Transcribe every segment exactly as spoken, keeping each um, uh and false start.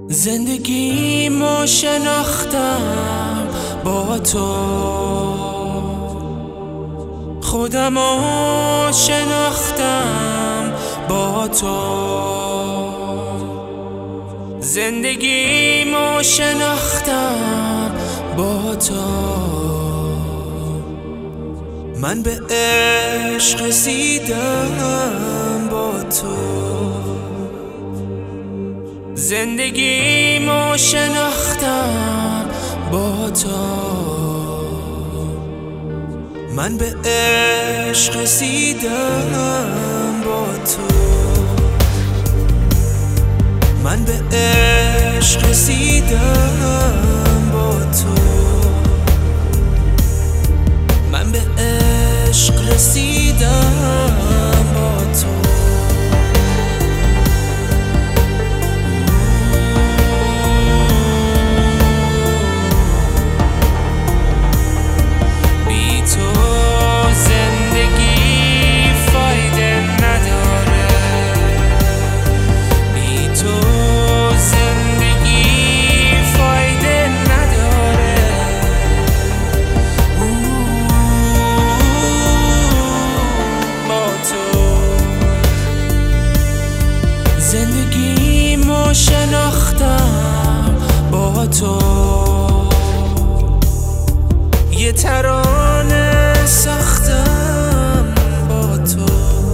زندگیمو شناختم با تو، خودمو شناختم با تو، زندگیمو شناختم با تو. من به عشق رسیدم با تو، زندگیمو شناختم با تو. من به عشق رسیدم با تو، من به عشق رسیدم با تو، من به عشق رسیدم با تو. زندگیمو شناختم با تو، یه ترانه ساختم با تو.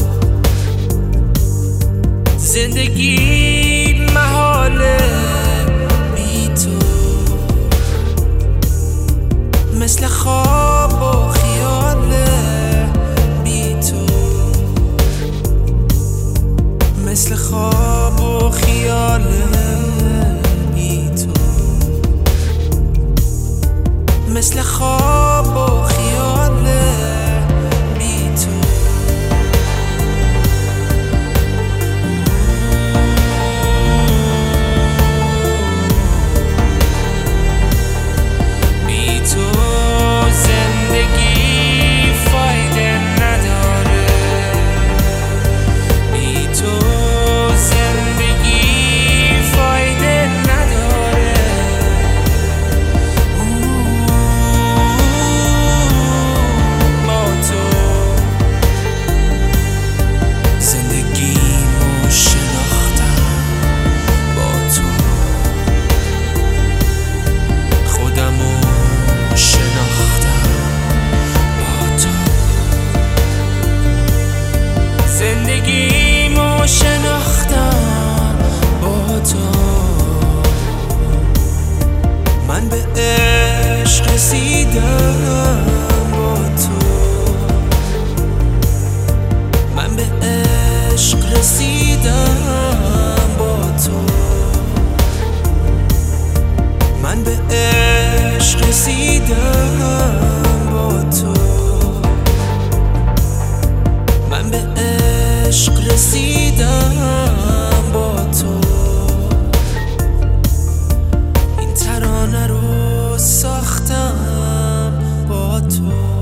زندگی محاله بی تو، مثل خواب و خیاله بی تو، مثل خواب و خیاله بی تو، مثل خواب و خیاله بی تو. بی تو زندگی فایده نداره، بی تو زندگیمو شناختم با تو، من به عشق رسیدم با تو، من به عشق رسیدم با تو، من به عشق رسیدم با تو، من به عشق رسیدم با تو. این ترانه رو ساختم با تو.